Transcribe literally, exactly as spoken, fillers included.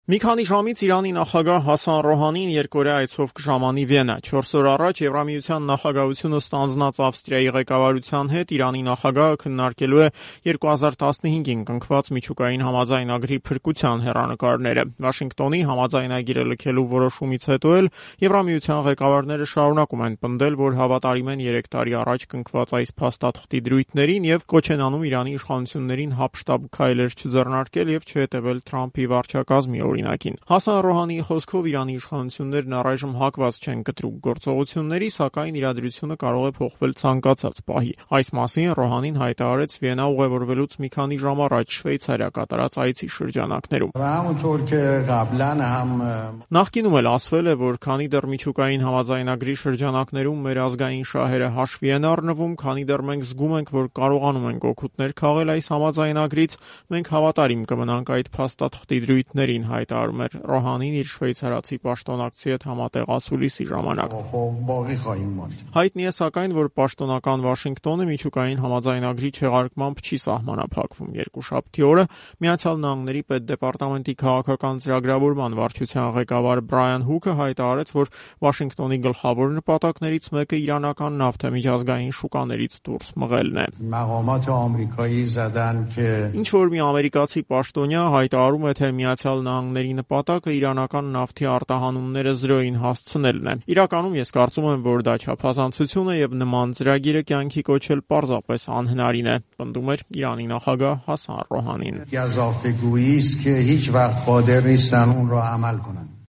Մի քանի ժամից Իրանի նախագահ Հասան Ռոհանին երկօրյա այցով կժամանի Վիեննա։ չորս օր առաջ Եվրամիության նախագահությունը ստանձնած Ավստրիայի ղեկավարության հետ Իրանի նախագահը քննարկելու է երկու հազար տասնհինգին կնքված միջուկային համաձայնագրի փրկության հեռանկարները։ Վաշինգտոնի համաձայնագիրը լքելու որոշումից հետո էլ Եվրամիության ղեկավարները շարունակում են պնդել, որ հավատարիմ են երեք տարի առաջ կնքված այս փաստաթղթի դրույթներին եւ կոչ են անում Իրանի իշխանություններին հապշտապ քայլեր չձեռնարկել եւ չհետեւել Թրամփի վարչակազմի օրինակին։ Հասան Ռոհանիի խոսքով Իրանի իշխանություններն առայժմ հակված չեն կտրուկ գործողությունների, սակայն իրադրությունը կարող է փոխվել ցանկացած պահի։ Այս մասին Ռոհանին հայտարարեց Վիեննա ուղևորվելուց մի քանի ժամ առաջ Շվեյցարիա կատարած այցի շրջանակներում։ Նախկինում էլ ասվել է, որ քանի դեռ միջուկային համաձայնագրի շրջանակներում մեր ազգային շահերը հաշվի են առնվում, քանի դեռ մենք զգում ենք, որ կարողանում ենք օգուտներ քաղել այս համաձայնագրից, մենք հավատարիմ կմնանք այդ փաստաթղթի դրույթներին, հայտարարում էր Ռոհանին իր շվեյցարացի պաշտոնակցի հետ համատեղ ասուլիսի ժամանակ։ Հայտնի է սակայն, որ պաշտոնական Վաշինգտոնը միջուկային համաձայնագրի չեղարկմամբ չի սահմանափակվում։ Երկուշաբթի օրը Միացյալ Նահանգների պետդեպարտամենտի քաղաքական ծրագրավորման վարչության ղեկավար Բրայան Հուքը հայտարարեց, որ Վաշինգտոնի գլխավոր նպատակներից մեկը իրանական նավթը միջազգային շուկաներից դուրս մղելն է։ Ինչ որ մի ամերիկացի պաշտոնյա հայտարարում է, թե Միացյալ Նահանգների նպատակը իրանական նավթի արտահանումները զրոյին հասցնելն է։ Իրականում ես կարծում եմ, որ դա չափազանցություն է եւ նման ծրագիրը կյանքի կոչել պարզապես անհնարին է, պնդում էր Իրանի նախագահ Հասան Ռոհանին։